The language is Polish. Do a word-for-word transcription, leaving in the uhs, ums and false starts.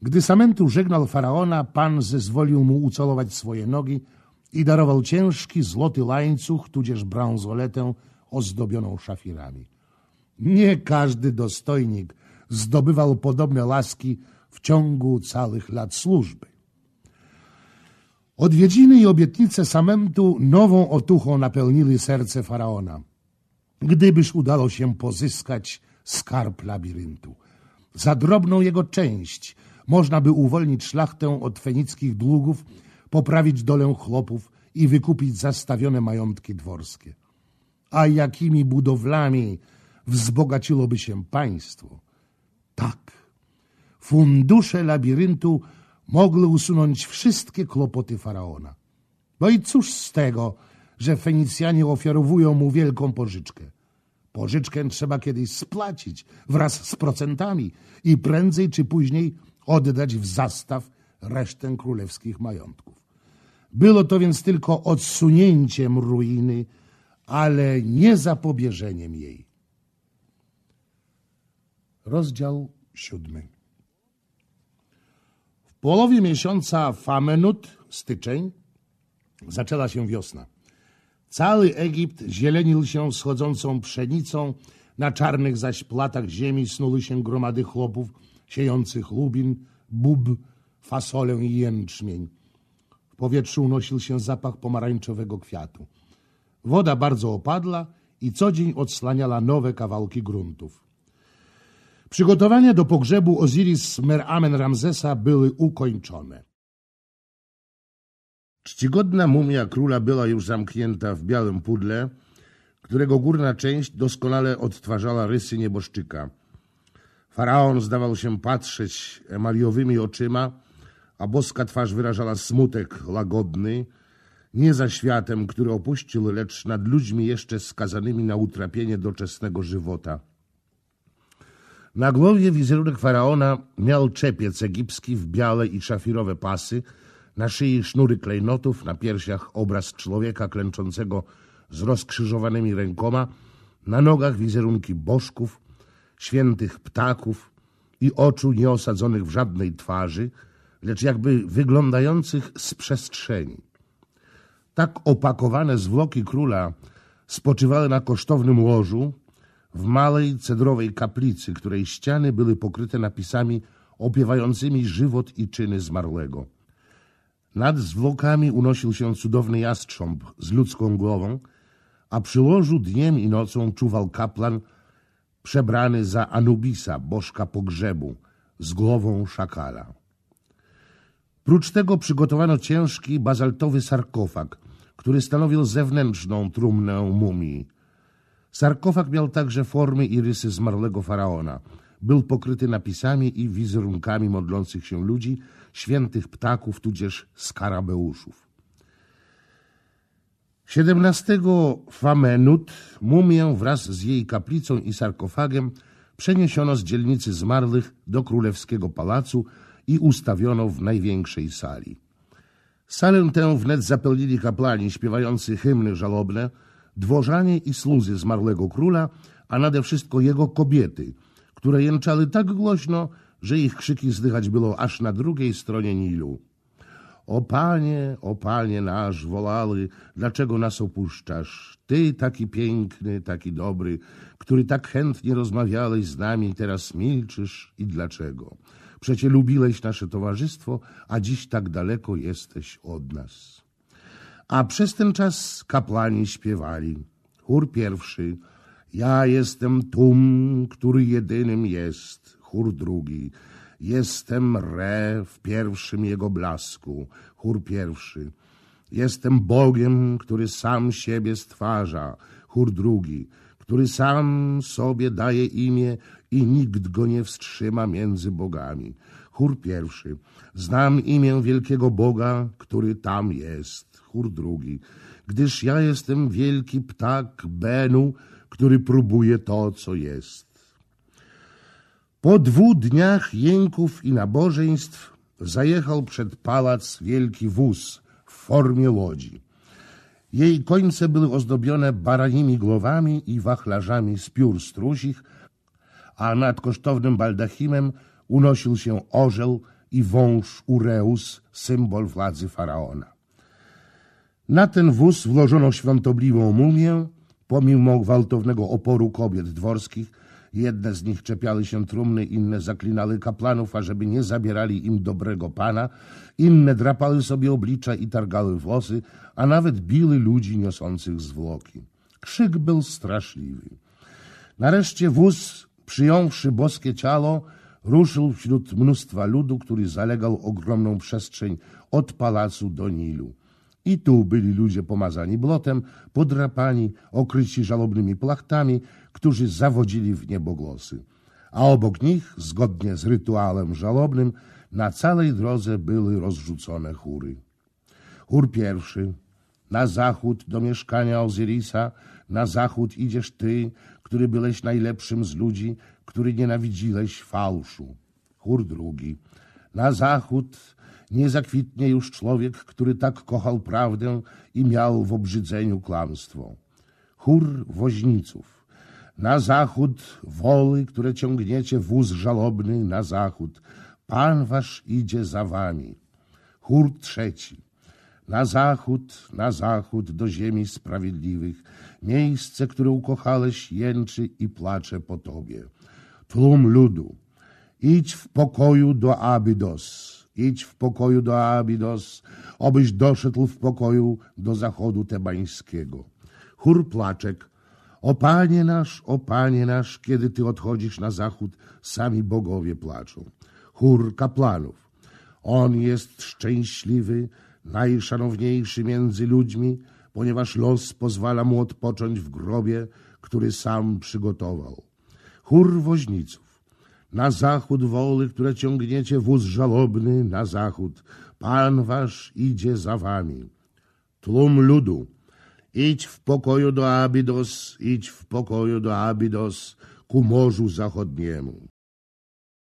Gdy Samentu żegnał faraona, pan zezwolił mu ucalować swoje nogi i darował ciężki, złoty łańcuch, tudzież bransoletę ozdobioną szafirami. Nie każdy dostojnik zdobywał podobne laski w ciągu całych lat służby. Odwiedziny i obietnice Samentu nową otuchą napełnili serce faraona, gdybyż udało się pozyskać skarb labiryntu. Za drobną jego część można by uwolnić szlachtę od fenickich długów, poprawić dolę chłopów i wykupić zastawione majątki dworskie. A jakimi budowlami wzbogaciłoby się państwo? Tak, fundusze labiryntu mogły usunąć wszystkie kłopoty faraona. No i cóż z tego, że Fenicjanie ofiarowują mu wielką pożyczkę? Pożyczkę trzeba kiedyś spłacić wraz z procentami i prędzej czy później oddać w zastaw resztę królewskich majątków. Było to więc tylko odsunięciem ruiny, ale nie zapobieżeniem jej. Rozdział siódmy. W połowie miesiąca Famenut, styczeń, zaczęła się wiosna. Cały Egipt zielenił się schodzącą pszenicą, na czarnych zaś platach ziemi snuły się gromady chłopów siejących lubin, bób, fasolę i jęczmień. W powietrzu unosił się zapach pomarańczowego kwiatu. Woda bardzo opadła i co dzień odsłaniała nowe kawałki gruntów. Przygotowania do pogrzebu Osiris-Mer-Amen-Ramzesa były ukończone. Czcigodna mumia króla była już zamknięta w białym pudle, którego górna część doskonale odtwarzała rysy nieboszczyka. Faraon zdawał się patrzeć emaliowymi oczyma, a boska twarz wyrażała smutek łagodny, nie za światem, który opuścił, lecz nad ludźmi jeszcze skazanymi na utrapienie doczesnego żywota. Na głowie wizerunek faraona miał czepiec egipski w białe i szafirowe pasy, na szyi sznury klejnotów, na piersiach obraz człowieka klęczącego z rozkrzyżowanymi rękoma, na nogach wizerunki bożków, świętych ptaków i oczu nieosadzonych w żadnej twarzy, lecz jakby wyglądających z przestrzeni. Tak opakowane zwłoki króla spoczywały na kosztownym łożu w małej cedrowej kaplicy, której ściany były pokryte napisami opiewającymi żywot i czyny zmarłego. Nad zwłokami unosił się cudowny jastrząb z ludzką głową, a przy łożu dniem i nocą czuwał kaplan przebrany za Anubisa, bożka pogrzebu, z głową szakala. Prócz tego przygotowano ciężki bazaltowy sarkofag, który stanowił zewnętrzną trumnę mumii. Sarkofag miał także formy i rysy zmarłego faraona. Był pokryty napisami i wizerunkami modlących się ludzi, świętych ptaków, tudzież skarabeuszów. siedemnastego Famenut mumię wraz z jej kaplicą i sarkofagiem przeniesiono z dzielnicy zmarłych do królewskiego pałacu i ustawiono w największej sali. Salę tę wnet zapełnili kapłani śpiewający hymny żalobne, dworzanie i słudzy zmarłego króla, a nade wszystko jego kobiety, które jęczały tak głośno, że ich krzyki słychać było aż na drugiej stronie Nilu. O Panie, o Panie nasz, wolały, dlaczego nas opuszczasz? Ty taki piękny, taki dobry, który tak chętnie rozmawiałeś z nami, teraz milczysz i dlaczego? Przecie lubiłeś nasze towarzystwo, a dziś tak daleko jesteś od nas. A przez ten czas kapłani śpiewali. Chór pierwszy. Ja jestem tum, który jedynym jest. Chór drugi. Jestem Re w pierwszym jego blasku. Chór pierwszy. Jestem Bogiem, który sam siebie stwarza. Chór drugi. Który sam sobie daje imię i nikt go nie wstrzyma między bogami. Chór pierwszy. Znam imię wielkiego Boga, który tam jest. Chór drugi. Gdyż ja jestem wielki ptak Benu, który próbuje to, co jest. Po dwóch dniach jęków i nabożeństw zajechał przed pałac wielki wóz w formie łodzi. Jej końce były ozdobione baranimi głowami i wachlarzami z piór strusich, a nad kosztownym baldachimem unosił się orzeł i wąż Ureus, symbol władzy faraona. Na ten wóz włożono świątobliwą mumię. Pomimo gwałtownego oporu kobiet dworskich, jedne z nich czepiały się trumny, inne zaklinały kaplanów, ażeby nie zabierali im dobrego pana, inne drapały sobie oblicza i targały włosy, a nawet biły ludzi niosących zwłoki. Krzyk był straszliwy. Nareszcie wóz, przyjąwszy boskie ciało, ruszył wśród mnóstwa ludu, który zalegał ogromną przestrzeń od pałacu do Nilu. I tu byli ludzie pomazani błotem, podrapani, okryci żałobnymi plachtami, którzy zawodzili w niebogłosy. A obok nich, zgodnie z rytuałem żałobnym, na całej drodze były rozrzucone chóry. Chór pierwszy. Na zachód do mieszkania Ozyrisa, na zachód idziesz ty, który byłeś najlepszym z ludzi, który nienawidziłeś fałszu. Chór drugi. Na zachód nie zakwitnie już człowiek, który tak kochał prawdę i miał w obrzydzeniu kłamstwo. Chór woźniców. Na zachód woły, które ciągniecie wóz żałobny na zachód. Pan wasz idzie za wami. Chór trzeci. Na zachód, na zachód do ziemi sprawiedliwych. Miejsce, które ukochałeś, jęczy i płacze po tobie. Tłum ludu. Idź w pokoju do Abydos. Idź w pokoju do Abydos, obyś doszedł w pokoju do zachodu tebańskiego. Chór płaczek. O Panie nasz, o Panie nasz, kiedy Ty odchodzisz na zachód, sami bogowie płaczą. Chór kaplanów. On jest szczęśliwy, najszanowniejszy między ludźmi, ponieważ los pozwala mu odpocząć w grobie, który sam przygotował. Chór woźniców. Na zachód woły, które ciągniecie wóz żałobny, na zachód. Pan wasz idzie za wami. Tłum ludu. Idź w pokoju do Abydos, idź w pokoju do Abydos, ku morzu zachodniemu.